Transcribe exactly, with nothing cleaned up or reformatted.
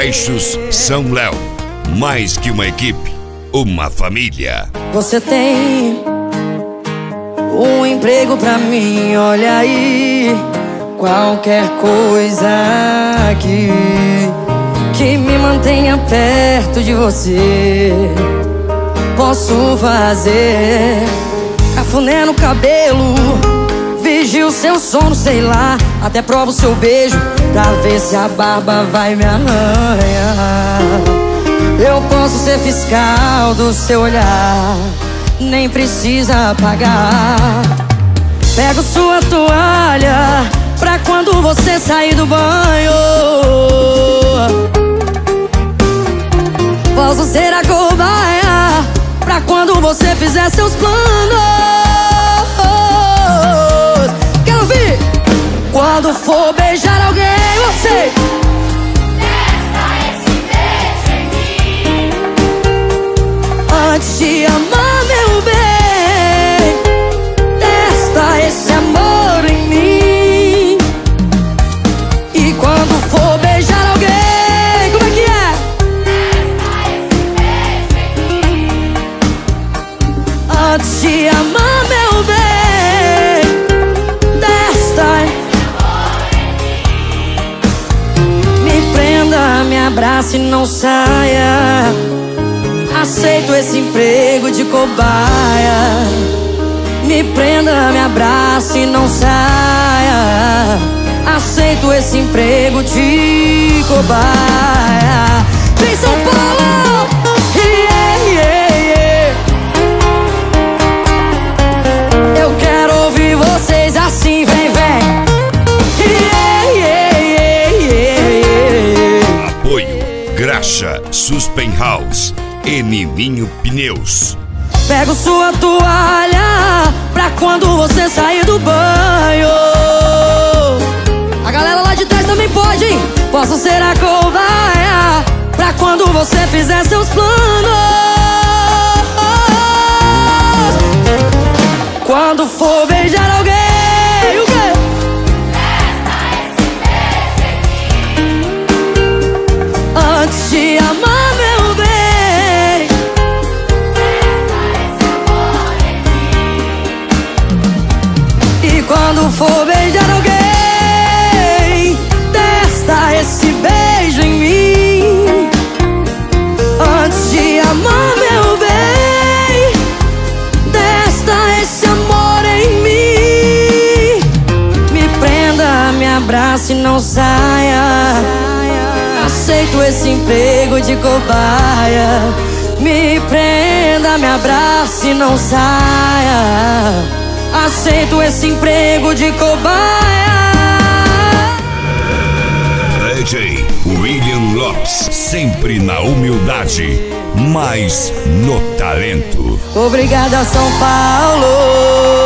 Caixos São Léo. Mais que uma equipe, uma família. Você tem um emprego pra mim, olha aí. Qualquer coisa aqui que me mantenha perto de você, posso fazer. Cafuné no cabelo, vigio seu sono, sei lá. Até provo seu beijo pra ver se a barba vai me arranhar. Eu posso ser fiscal do seu olhar, nem precisa apagar. Pego sua toalha pra quando você sair do banho. Posso ser a cobaia pra quando você fizer seus planos. Quero ouvir! Quando for beijar alguém, você testa esse beijo em mim. Antes de amar, meu bem, testa esse amor em mim. E quando for beijar alguém, como é que é? Testa esse beijo em mim. Antes de amar, meu bem, testa Esse amor em mim. Me prenda, me abrace e não saia. Aceito esse emprego de cobaia. Me prenda, me abrace e não saia. Aceito esse emprego de cobaia. Vem São Paulo! Yeah, yeah, yeah. Eu quero ouvir vocês assim, vem, vem. Yeah, yeah, yeah, yeah, yeah. Apoio Graxa Suspen House e Nininho Pneus. Pego sua toalha pra quando você sair do banho. A galera lá de trás também pode, hein? Posso ser a cobaia pra quando você fizer seus planos. Quando for beijar alguém, o quê? Testa esse beijo em mim. Antes de amar, meu bem, Testa esse amor em mim. e quando for beijar alguém, testa esse beijo em mim. Antes de amar, meu bem, testa esse amor em mim. Me prenda, me abrace e não saia. Aceito esse emprego de cobaia. Me prenda, me abrace e não saia. Aceito esse emprego de cobaia. D J William Lopes, sempre na humildade, mas no talento. Obrigada, São Paulo.